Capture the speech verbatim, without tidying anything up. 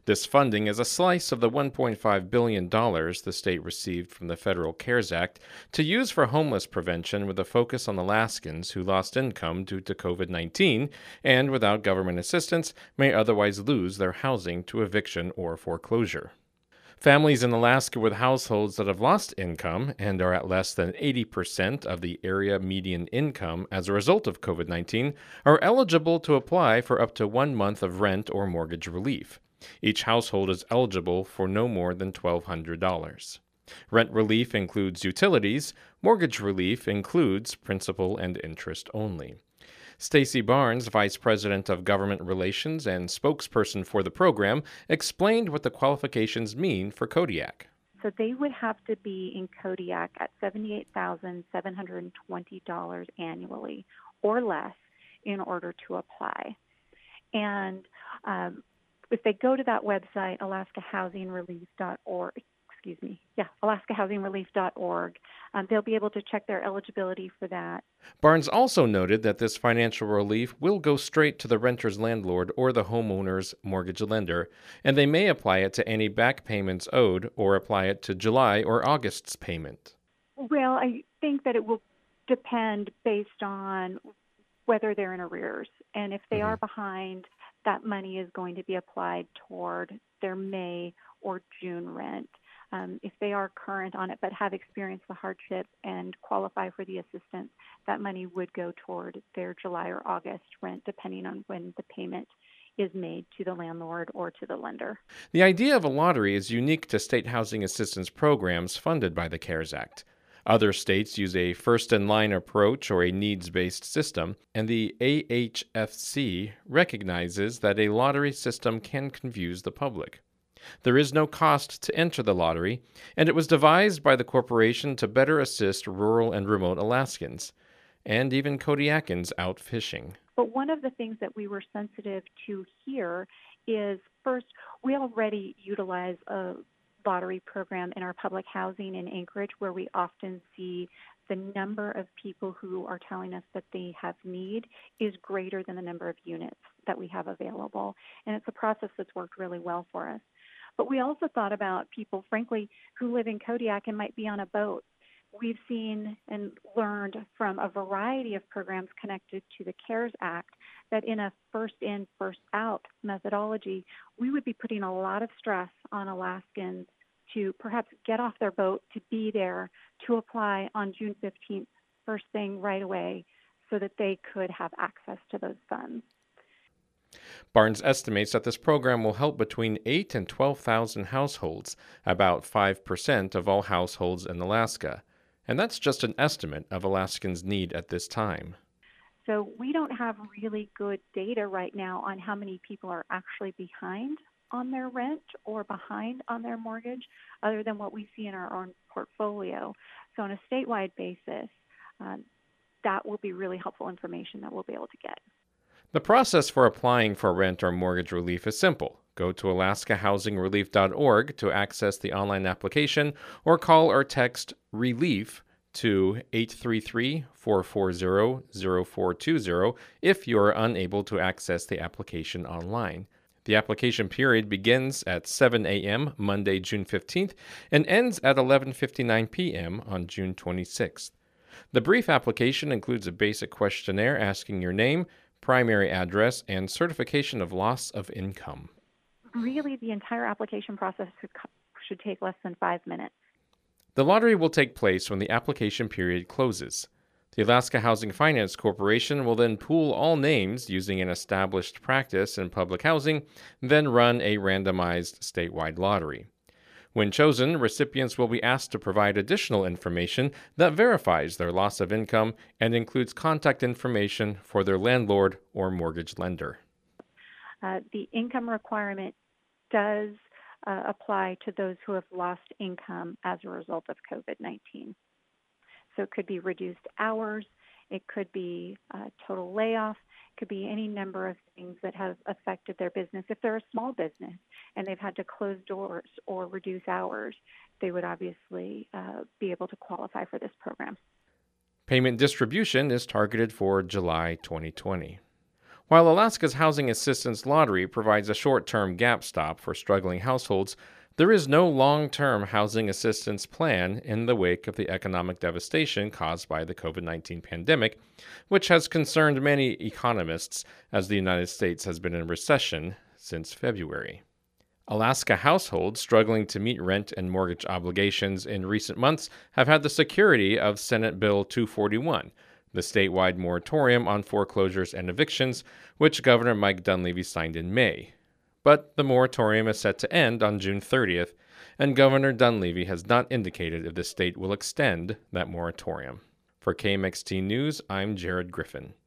This funding is a slice of the one point five billion dollars the state received from the federal CARES Act to use for homeless prevention with a focus on Alaskans who lost income due to COVID nineteen and, without government assistance, may otherwise lose their housing to eviction or foreclosure. Families in Alaska with households that have lost income and are at less than eighty percent of the area median income as a result of COVID nineteen are eligible to apply for up to one month of rent or mortgage relief. Each household is eligible for no more than twelve hundred dollars. Rent relief includes utilities. Mortgage relief includes principal and interest only. Stacy Barnes, Vice President of Government Relations and spokesperson for the program, explained what the qualifications mean for Kodiak. So they would have to be in Kodiak at seventy-eight thousand seven hundred twenty dollars annually or less in order to apply. And um, if they go to that website, alaska housing relief dot org, excuse me, yeah, alaska housing relief dot org, um, they'll be able to check their eligibility for that. Barnes also noted that this financial relief will go straight to the renter's landlord or the homeowner's mortgage lender, and they may apply it to any back payments owed or apply it to July or August's payment. Well, I think that it will depend based on whether they're in arrears. And if they mm-hmm. are behind, that money is going to be applied toward their May or June rent. Um, if they are current on it but have experienced the hardship and qualify for the assistance, that money would go toward their July or August rent, depending on when the payment is made to the landlord or to the lender. The idea of a lottery is unique to state housing assistance programs funded by the CARES Act. Other states use a first-in-line approach or a needs-based system, and the A H F C recognizes that a lottery system can confuse the public. There is no cost to enter the lottery, and it was devised by the corporation to better assist rural and remote Alaskans, and even Kodiakans out fishing. But one of the things that we were sensitive to here is, first, we already utilize a lottery program in our public housing in Anchorage, where we often see the number of people who are telling us that they have need is greater than the number of units that we have available. And it's a process that's worked really well for us. But we also thought about people, frankly, who live in Kodiak and might be on a boat. We've seen and learned from a variety of programs connected to the CARES Act that in a first-in, first-out methodology, we would be putting a lot of stress on Alaskans to perhaps get off their boat, to be there, to apply on June fifteenth, first thing right away, so that they could have access to those funds. Barnes estimates that this program will help between eight and twelve thousand households, about five percent of all households in Alaska. And that's just an estimate of Alaskans' need at this time. So we don't have really good data right now on how many people are actually behind on their rent or behind on their mortgage, other than what we see in our own portfolio. So on a statewide basis, uh, that will be really helpful information that we'll be able to get. The process for applying for rent or mortgage relief is simple. Go to alaska housing relief dot org to access the online application, or call or text RELIEF to eight three three, four four zero, zero four two zero if you are unable to access the application online. The application period begins at seven a.m. Monday, June fifteenth, and ends at eleven fifty-nine p.m. on June twenty-sixth. The brief application includes a basic questionnaire asking your name, primary address, and certification of loss of income. Really, the entire application process should, should take less than five minutes. The lottery will take place when the application period closes. The Alaska Housing Finance Corporation will then pool all names using an established practice in public housing, then run a randomized statewide lottery. When chosen, recipients will be asked to provide additional information that verifies their loss of income and includes contact information for their landlord or mortgage lender. Uh, the income requirement does uh, apply to those who have lost income as a result of COVID nineteen. So it could be reduced hours, it could be a total layoff, it could be any number of things that have affected their business. If they're a small business and they've had to close doors or reduce hours, they would obviously uh, be able to qualify for this program. Payment distribution is targeted for July twenty twenty. While Alaska's Housing Assistance Lottery provides a short-term gap stop for struggling households, there is no long-term housing assistance plan in the wake of the economic devastation caused by the COVID nineteen pandemic, which has concerned many economists as the United States has been in recession since February. Alaska households struggling to meet rent and mortgage obligations in recent months have had the security of Senate Bill two forty-one, the statewide moratorium on foreclosures and evictions, which Governor Mike Dunleavy signed in May. But the moratorium is set to end on June thirtieth, and Governor Dunleavy has not indicated if the state will extend that moratorium. For K M X T News, I'm Jared Griffin.